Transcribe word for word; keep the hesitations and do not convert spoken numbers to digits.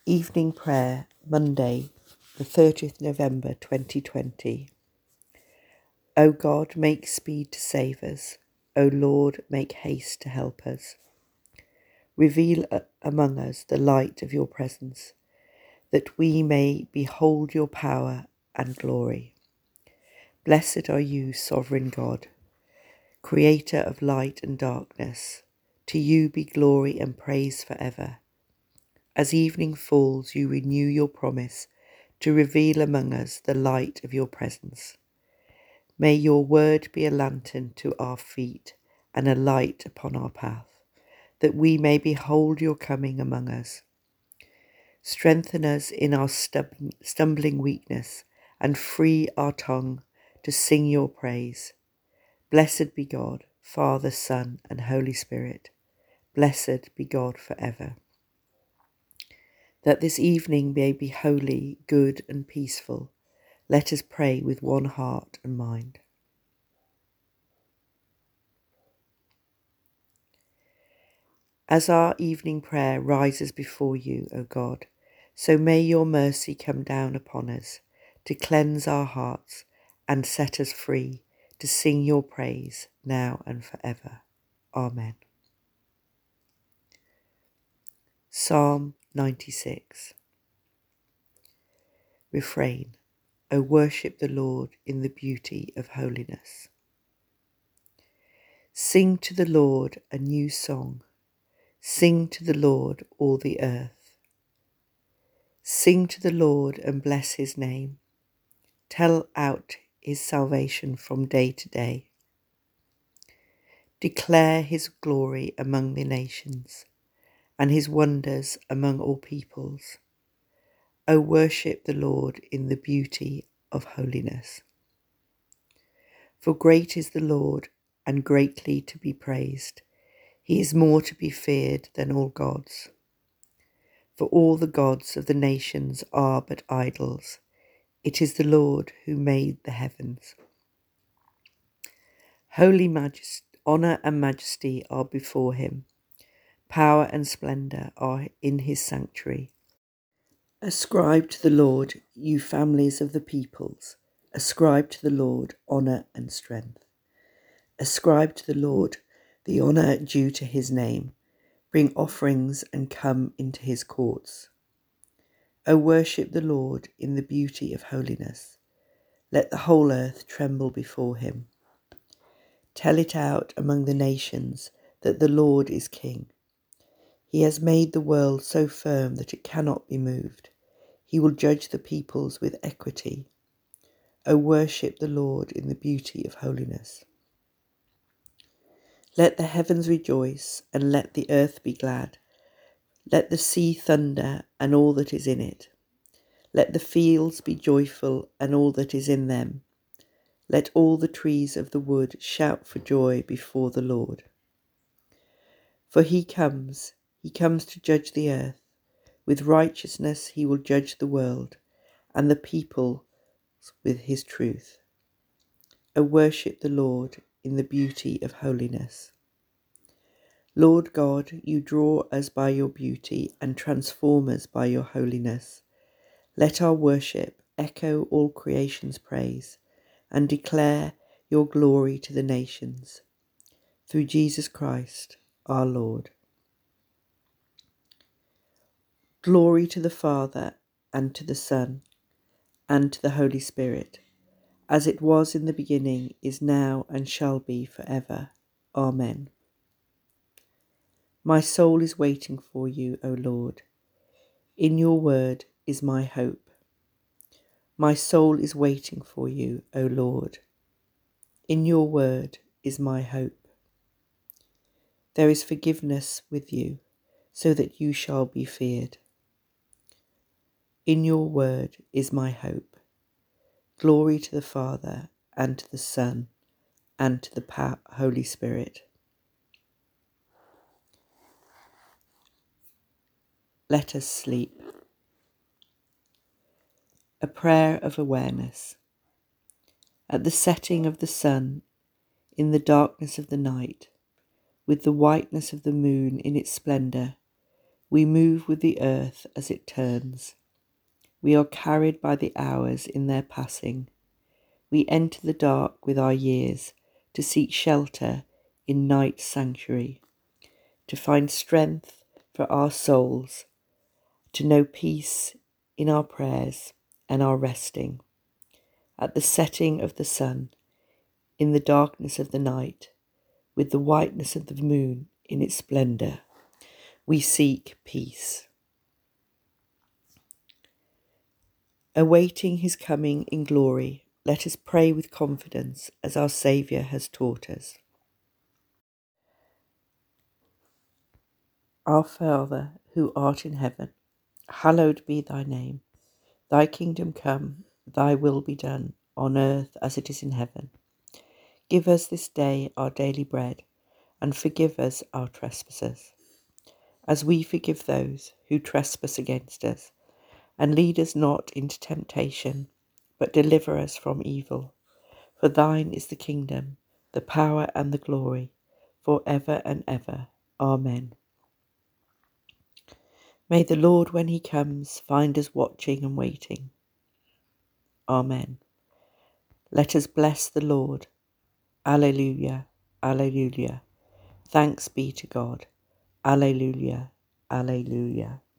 Evening Prayer, Monday, the thirtieth of November twenty twenty. O God, make speed to save us. O Lord, make haste to help us. Reveal among us the light of your presence, that we may behold your power and glory. Blessed are you, sovereign God, creator of light and darkness. To you be glory and praise forever. As evening falls, you renew your promise to reveal among us the light of your presence. May your word be a lantern to our feet and a light upon our path, that we may behold your coming among us. Strengthen us in our stumbling weakness and free our tongue to sing your praise. Blessed be God, Father, Son, and Holy Spirit. Blessed be God forever. That this evening may be holy, good, and peaceful, let us pray with one heart and mind. As our evening prayer rises before you, O God, so may your mercy come down upon us to cleanse our hearts and set us free to sing your praise now and forever. Amen. Psalm ninety-six. Refrain. O worship the Lord in the beauty of holiness. Sing to the Lord a new song. Sing to the Lord, all the earth. Sing to the Lord and bless his name. Tell out his salvation from day to day. Declare his glory among the nations and his wonders among all peoples. O worship the Lord in the beauty of holiness. For great is the Lord and greatly to be praised. He is more to be feared than all gods. For all the gods of the nations are but idols. It is the Lord who made the heavens. Holy majesty, honour and majesty are before him. Power and splendour are in his sanctuary. Ascribe to the Lord, you families of the peoples. Ascribe to the Lord honour and strength. Ascribe to the Lord the honour due to his name. Bring offerings and come into his courts. O worship the Lord in the beauty of holiness. Let the whole earth tremble before him. Tell it out among the nations that the Lord is king. He has made the world so firm that it cannot be moved. He will judge the peoples with equity. O worship the Lord in the beauty of holiness. Let the heavens rejoice and let the earth be glad. Let the sea thunder and all that is in it. Let the fields be joyful and all that is in them. Let all the trees of the wood shout for joy before the Lord. For he comes, he comes to judge the earth. With righteousness he will judge the world, and the people with his truth. O worship the Lord in the beauty of holiness. Lord God, you draw us by your beauty and transform us by your holiness. Let our worship echo all creation's praise and declare your glory to the nations. Through Jesus Christ, our Lord. Glory to the Father, and to the Son, and to the Holy Spirit, as it was in the beginning, is now, and shall be forever. Amen. My soul is waiting for you, O Lord. In your word is my hope. My soul is waiting for you, O Lord. In your word is my hope. There is forgiveness with you, so that you shall be feared. In your word is my hope. Glory to the Father, and to the Son, and to the Holy Spirit. Let us sleep. A prayer of awareness. At the setting of the sun, in the darkness of the night, with the whiteness of the moon in its splendour, We move with the earth as it turns. We are carried by the hours in their passing. We enter the dark with our years to seek shelter in night's sanctuary, to find strength for our souls, to know peace in our prayers and our resting. At the setting of the sun, in the darkness of the night, with the whiteness of the moon in its splendour, we seek peace. Awaiting his coming in glory, let us pray with confidence as our Saviour has taught us. Our Father, who art in heaven, hallowed be thy name. Thy kingdom come, thy will be done, on earth as it is in heaven. Give us this day our daily bread, and forgive us our trespasses, as we forgive those who trespass against us. And lead us not into temptation, but deliver us from evil. For thine is the kingdom, the power and the glory, for ever and ever. Amen. May the Lord, when he comes, find us watching and waiting. Amen. Let us bless the Lord. Alleluia, alleluia. Thanks be to God. Alleluia, alleluia.